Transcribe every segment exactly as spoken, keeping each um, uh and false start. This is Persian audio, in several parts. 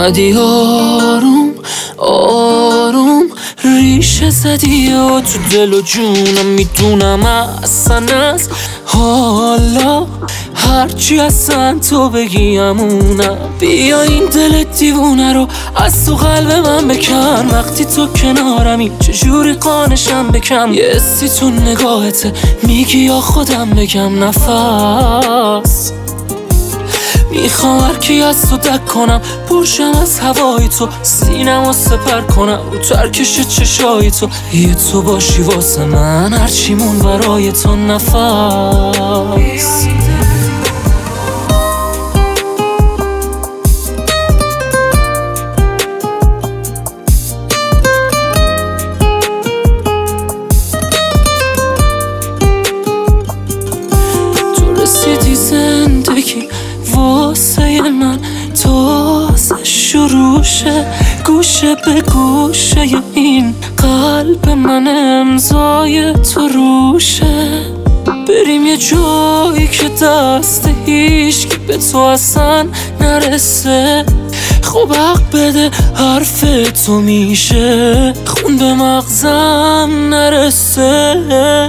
اومدی آروم آروم ریشه زدی و تو دل و جونم میدونم اصلا از حالا هرچی اصلا تو بگی همونم. بیا این دل دیوونه رو از تو قلب من بکن، وقتی تو کنارمی چجوری قانشم بکم. یه حسی تو نگاهته میگی یا خودم بگم نفس. میخوام هرکی از تو دک کنم، پرشم از هوای تو، سینم و سپر کنم رو ترکش چشای تو. یه تو باشی واسه من هرچی مون برای تو نفس. تو رسیدی زندگی واسه من تازه شروعشه، گوشه به گوشه این قلب من امضای تو روشه. بریم یه جایی که دست هیچکی به تو اصلا نرسه. خب حق بده حرف تو میشه خون به مغزم نرسه.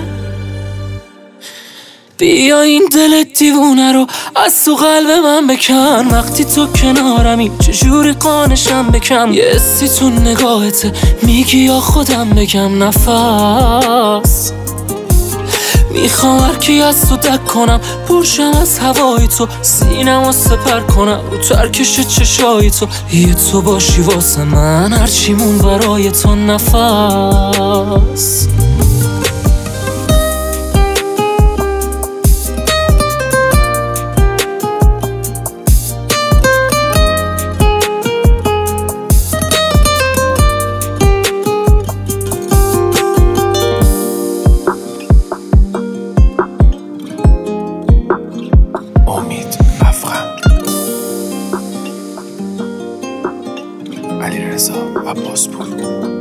بیا این دل دیوونه رو از تو قلب من بکن، وقتی تو کنارمی چجوری قانشم بکم. یه حسی تو نگاهته میگی یا خودم بگم نفس. میخوام هرکی از تو دک کنم، پرشم از هوای تو، سینم و سپر کنم رو ترکش چشای تو. یه تو باشی واسه من هرچی مون برای تو نفس. امید افخم، علیرضا عباسپور.